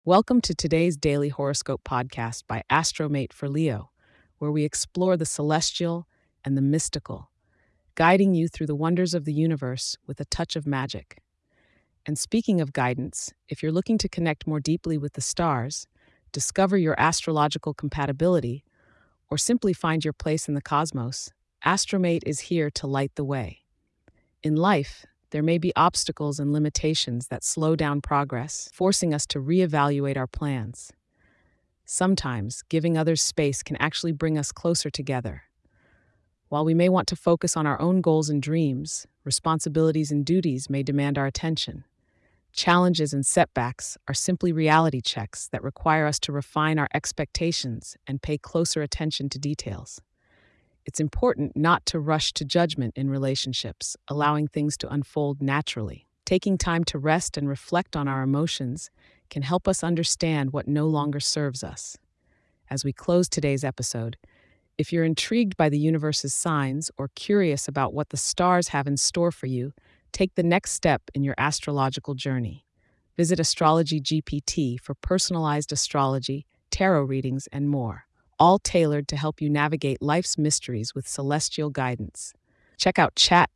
Welcome to today's daily horoscope podcast by Astromate for Leo, where we explore the celestial and the mystical, guiding you through the wonders of the universe with a touch of magic. And speaking of guidance, if you're looking to connect more deeply with the stars, discover your astrological compatibility, or simply find your place in the cosmos, Astromate is here to light the way. In life, there may be obstacles and limitations that slow down progress, forcing us to reevaluate our plans. Sometimes, giving others space can actually bring us closer together. While we may want to focus on our own goals and dreams, responsibilities and duties may demand our attention. Challenges and setbacks are simply reality checks that require us to refine our expectations and pay closer attention to details. It's important not to rush to judgment in relationships, allowing things to unfold naturally. Taking time to rest and reflect on our emotions can help us understand what no longer serves us. As we close today's episode, if you're intrigued by the universe's signs or curious about what the stars have in store for you, take the next step in your astrological journey. Visit Astrology GPT for personalized astrology, tarot readings, and more, all tailored to help you navigate life's mysteries with celestial guidance. Check out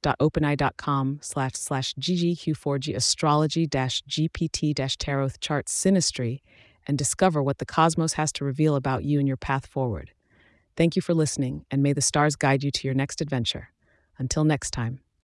chat.openai.com/ggq4g astrology-gpt-tarot chart synastry and discover what the cosmos has to reveal about you and your path forward. Thank you for listening, and may the stars guide you to your next adventure. Until next time.